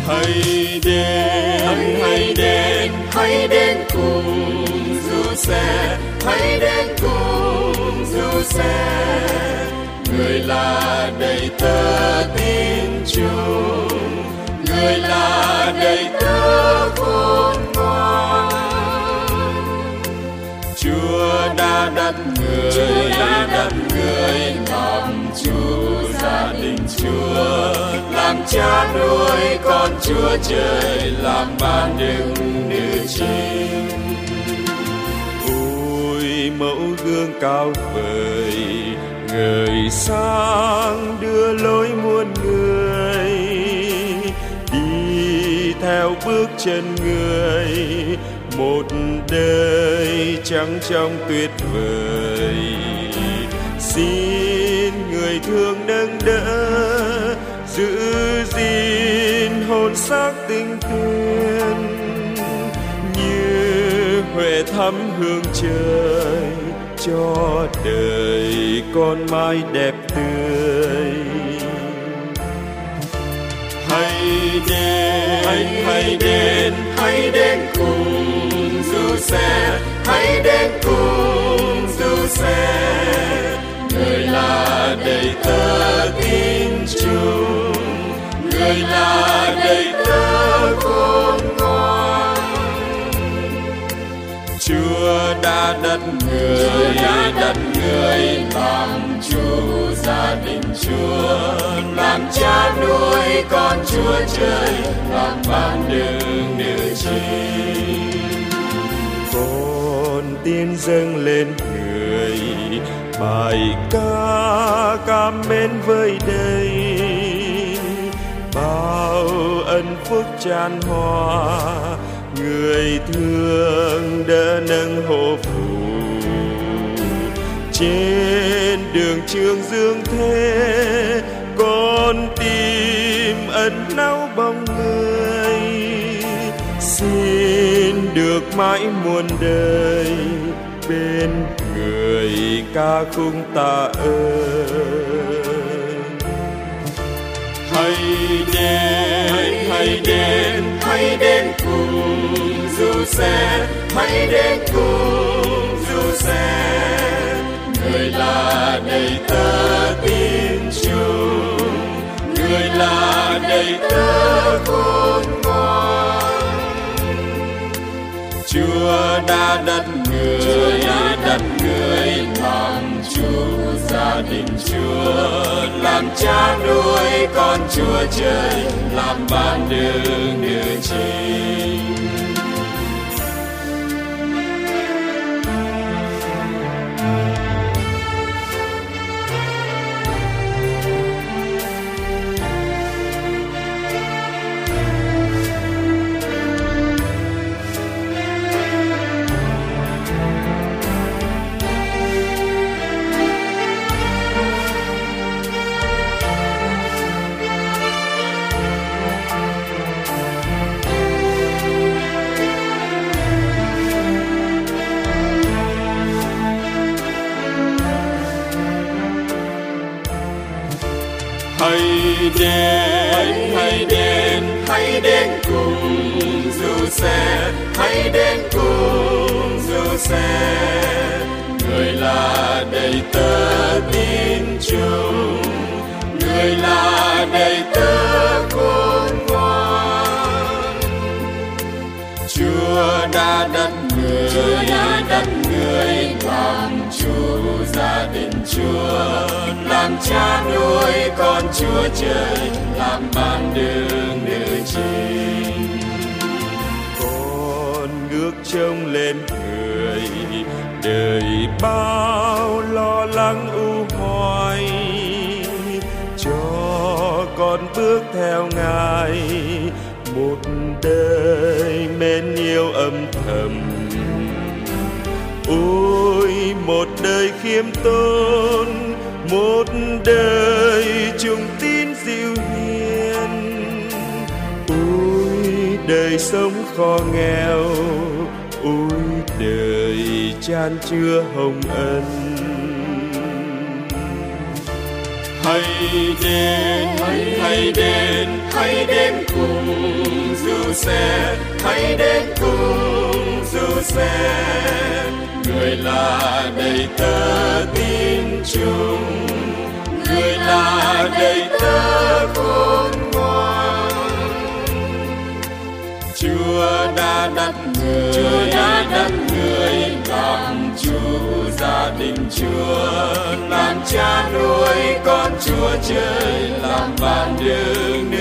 Hãy đến cùng Du-xe, hãy đến cùng Du-xe. Người là đầy tớ tin chung, người là đầy tớ khôn ngoan. Chúa đã đặt người làm chủ gia đình Chúa, làm cha nuôi con Chúa Trời, làm ban đừng nữ chính. Ôi mẫu gương cao vời, ngời sáng đưa lối muôn người, đi theo bước chân người, một đời trắng trong tuyệt vời. Xin người thương nâng đỡ, giữ gìn hồn xác tình thương, như huệ thắm hương trời, cho đời con mãi đẹp tươi. Hãy đến cùng Du-xe, hãy đến cùng Du-xe. Người là đầy tớ tin chung, người là đầy tớ khôn ngoan. Chúa đã đặt người làm chủ gia đình Chúa, làm cha nuôi con Chúa Trời, làm ban đừng nữ chính. Con tiên dâng lên người, bài ca cảm mến với đây, bao ân phúc tràn hòa, người thương đỡ nâng hộ phù. Trên đường trường dương thế, con tìm ẩn náu bóng người, xin được mãi muôn đời bên người ca khúc tạ ơn. Hãy đến cùng Du-xe, hãy đến cùng Du-xe. Người là đầy tớ tin chung, người là đầy tớ khôn ngoan. Chúa đã đặt người làm chủ gia đình Chúa, làm cha nuôi con Chúa Trời, làm ban đừng nữ chính. Hãy đến cùng Du-xe, hãy đến cùng Du-xe. Người là đầy tớ tin chung, người là đầy tớ khôn ngoan. Chúa đã đặt người làm chủ gia đình Chúa, làm cha nuôi con Chúa Trời, làm ban đừng nữ chính. Con ngước trông lên người, đời bao lo lắng u hoài, cho con bước theo Ngài, một đời mến yêu âm thầm. Ôi một đời khiêm tốn, một đời trung tín dịu hiền. Ôi đời sống khó nghèo, ôi đời chan chứa hồng ân. Hãy đến cùng xe, hãy đến cùng dù xe. Người là đầy tớ tin chung, người là đầy tớ khôn ngoan. Chúa đã đặt người làm chủ gia đình Chúa, làm cha nuôi con Chúa trời, làm bạn đường